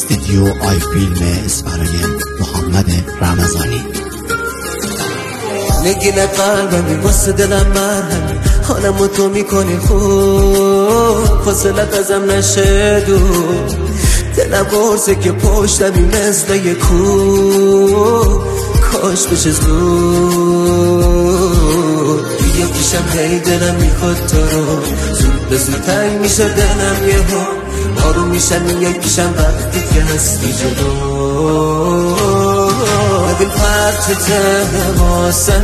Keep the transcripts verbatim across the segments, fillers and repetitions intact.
استودیو آی فیلم اسپرای محمد رمضانی. نگین قلبمی واسه دلم مرهمی، حالمو تو میکنی خوب، فاصلت ازم نشه دور، دلم قرصه که پشتمی مثل یه کوه، کاش بشه زود. بیا پیشم هی دلم میخواد تو رو، زود به زود تنگ میشه دلم یه ها، آروم میشم میای پیشم وقتی که هستی جلو. ببین پرچته واسه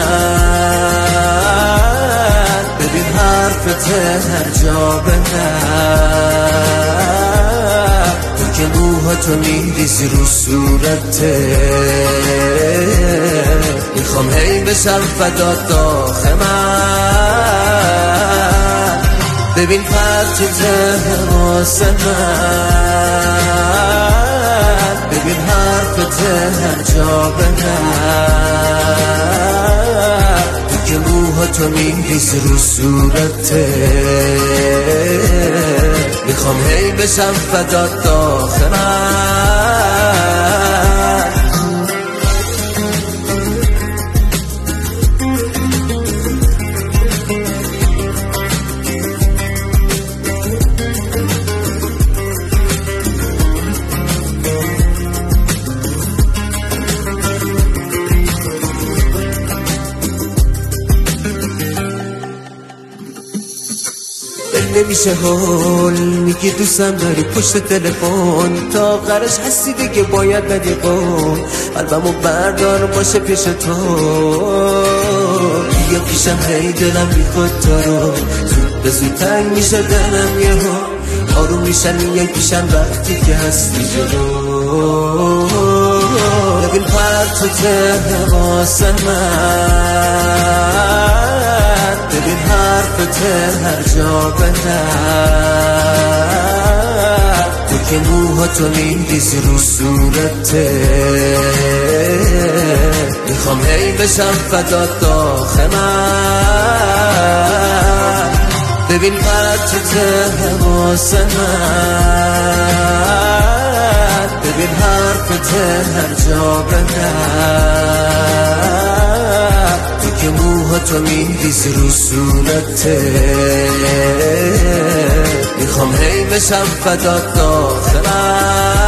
من، ببین حرفت هر جا بندم، تو که موهاتو میریزی رو صورته، میخوام هی بشم فدات داخل من. ببین پرچته واسه من، ببین حرفت هر جا بندم، تو که موهاتو میریزی رو صورته، میخوام هی بشم فدات داخل من. نمیشه حال میگی دوستم داری پشت تلفن، تا آخرش هستی دیگه باید بدی قول، قلبمو بردار باشه پیش تو. بیا پیشم هی دلم میخواد تو رو، زود به زود تنگ میشه دلم یه ها، آروم میشن میای پیشم وقتی که هستی جلو. ببین پرچته واسه من، ببین حرفت هر جا بندم، تو که موهاتو میریزی رو صورته، میخوام هی بشم فدات داخل من. ببین پرچته واسه من، ببین حرفت هر جا بندم، تو که موهاتو میریزی رو صورته، میخوام هی بشم فدات داخل من.